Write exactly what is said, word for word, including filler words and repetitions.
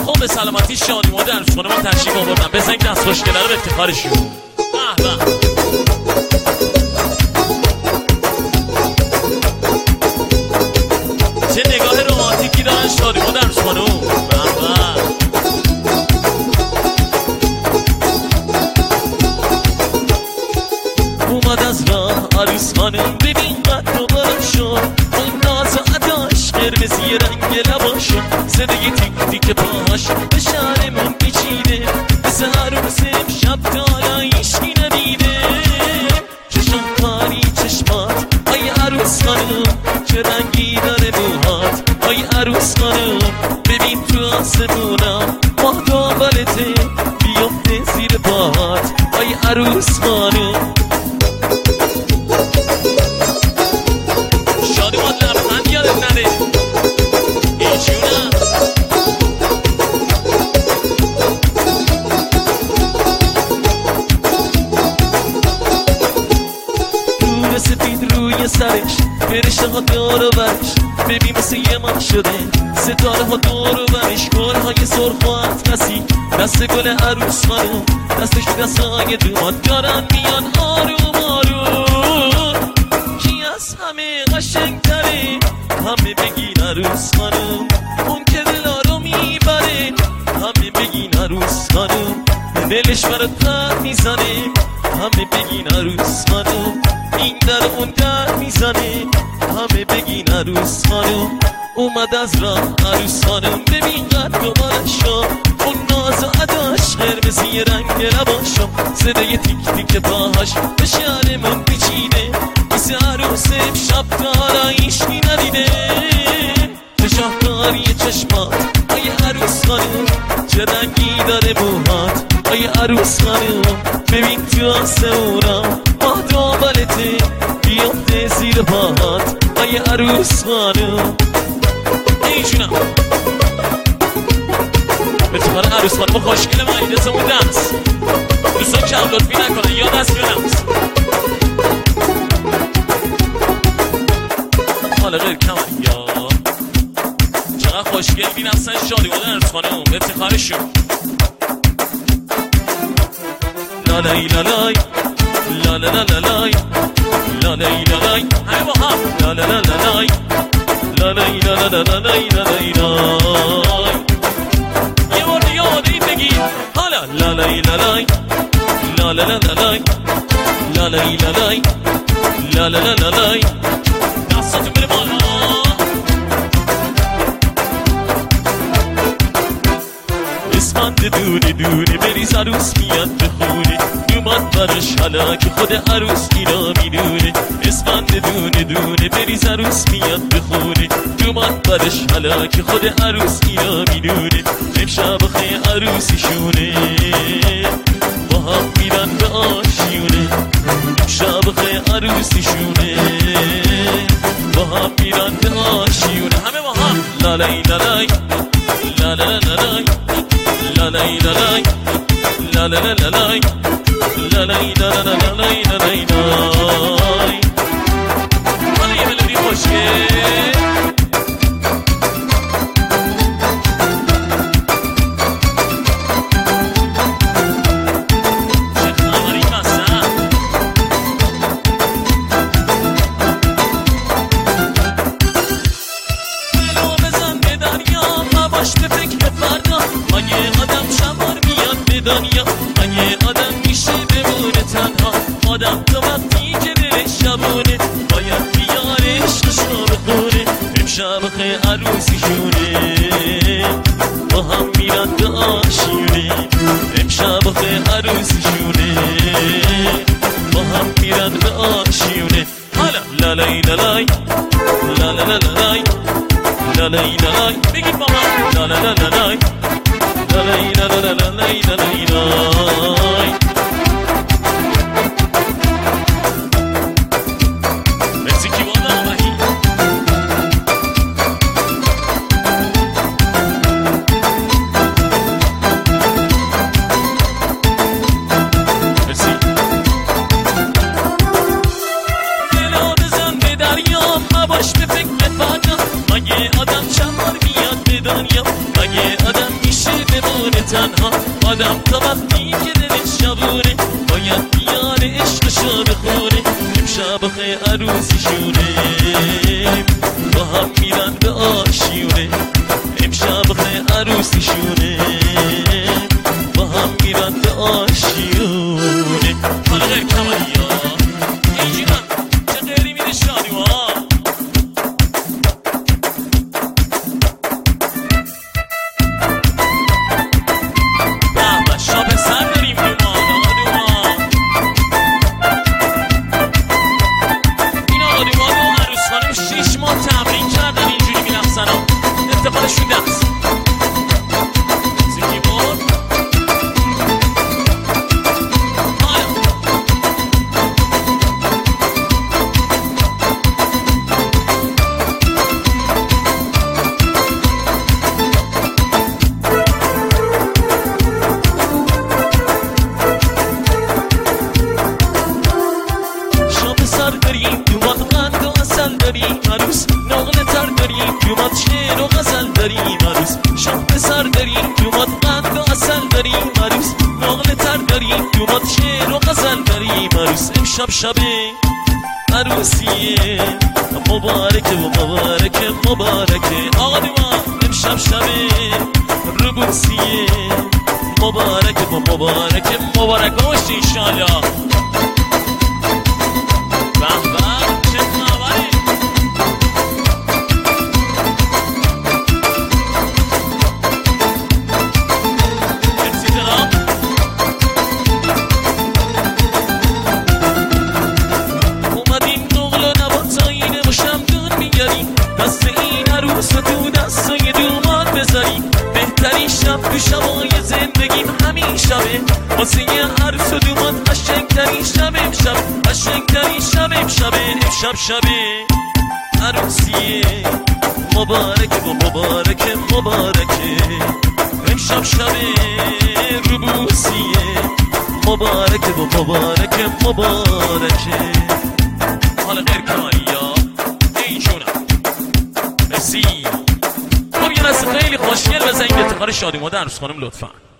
خب به سلامتی شادی ما در خونه ما تشریف آوردن. بزنید دست خوشگله رو به افتخارشون. به به. چه نگاه رومانتیکی دارن شادی ما در خونه. به به. اومد از راه عروس خانم، ببین قد و بالاشو، اون ناز و عداش، قرمزی رنگ لباشو، صدای تیک تیک پاهاش به شهرمون پیچیده، مثل عروس امشب تا حالا هیچکی ندیده. چشم کاری چشمات آی عروس خانم، چه رنگی داره موهات آی عروس خانم، ببین تو آسمونا ماه دنبالته، بیفته زیر پاهات آی عروس خانم. شادی ما لبخند یادت نره ایچونه. نور سفید روی سرش، فرشته ها دور و برش، ببین مثل یه ماه شده، ستاره ها دور و برش، گل های سرخ و اطلسی، دست گل عروس خانم، دستش دست های دومات، دارن میان آروم آروم. کی از همه قشنگ تره؟ همه بگین عروس خانم، اون که دلا رو میبره، همه بگین عروس خانم، دلش برات پر میزنه، همه بگین عروس خانم، این در اون در میزنه، همه بگین عروس خانم. اومد از راه عروس خانم، ببین قد و بالاشو، اون ناز و عداش، قرمزی رنگ لباشو، صدای تیک تیک پاهاش به شهرمون پیچیده، مثل عروس امشب تا حالا هیچکی ندیده. چه شاهکاری چشمات آی عروس خانم، چه رنگی داره موهات آی عروس خانم، ببین تو آسمونا ماه دنبالته، بیفته زیر پاهات آی عروس خانم. ای جونم به تو کار عروس خانم خوشگل مایدتمون دنس، دوستان کم لطفی نکنن یا دست بینمز حالا غیر کمر یا چقدر خوشگل بین اصلا شادی بودن عروس خانم به افتخارشون. لالای لالای لالای لالای لالای لالای همه با هم لالای لالای لالای لالای لالای لالای لالای یه بار دیگه آماده بگید حالا لالای لالای لالای لالای لالای لالای لالای لالای دستاتون بره بالا. اسفند دونه دونه بریز عروس میاد به خونه، اومد براش حالا که خود عروس اینا میدونه. اسفند دونه دونه بریز عروس میاد به خونه، اومد براش حالا که خود عروس اینا میدونه. امشب خیلی عروسیشونه با هم میرن به آشیونه، امشب خیلی عروسیشونه با هم میرن به آشیونه. همه با هم لالای لالای لالای لالای لالای لالای لالای لالای لالای لالای لالای لالای. حالا یه ملودی خوشگل دنیا اگه آدم میشه بمونه تنها، آدم تا وقتی که دلش شبونه باید بیاره عشقشو بخونه. امشب خیلی عروسیشونه با هم میرن به آشیونه، امشب خیلی عروسیشونه با هم میرن به آشیونه. حالا لالای لالای لالای لالای لالای لالای بگید با من لالای لالای لالای لالای لالای لالای لالای. مرسی کی بالا آمدی. مرسی. دلو بزن به دریا مباش به فکر فقط، مگه آدم چند بار میاد به دنیا، مگه آدم میشه بمونه تنها، آدم تا وقتی که دلش شبونه باید بیان عشقشو بخونه. امشب خیلی عروسیشونه با هم میرن به آشیونه، امشب خیلی عروسیشونه با هم میرن به آشیونه. حالا غیر کمالی ها اینجیرن چه غیری میره شادی ها. بابا شاب سر داریم دومان آقا دومان، این آقا دومان و عروس خانم شیش ماه تمرین کردن اینجوری میرقصن ها، افتخارشون دست داریم دومات قند و اصل داریم عروس، نقل تر داریم دومات شعر و غزل داریم عروس. شام پسر داریم دومات قند و اصل داریم عروس، نقل تر داریم دومات شعر و غزل داریم عروس. امشب شب عروسیه مبارکه و مبارکه مبارکه آقا دیوان، امشب شب ربوسیه مبارکه و مبارکه مبارکه باشی انشالله. دست این عروس رو تو دستای دومات بذاریم، بهترین شب تو شبای زندگیم همین شبه، واسه یه عروس و دومات قشنگترین شب امشب، قشنگترین شب امشبه. امشب شبه عروسیه مبارکه و مبارکه مبارکه، امشب شبه ربوسیه مبارکه و مبارکه مبارکه. حالا غیر کاری ها اینجورم سی خب یه نسل خیلی خوشگل بزنید به افتخار شادی مادر عروس خانم لطفا.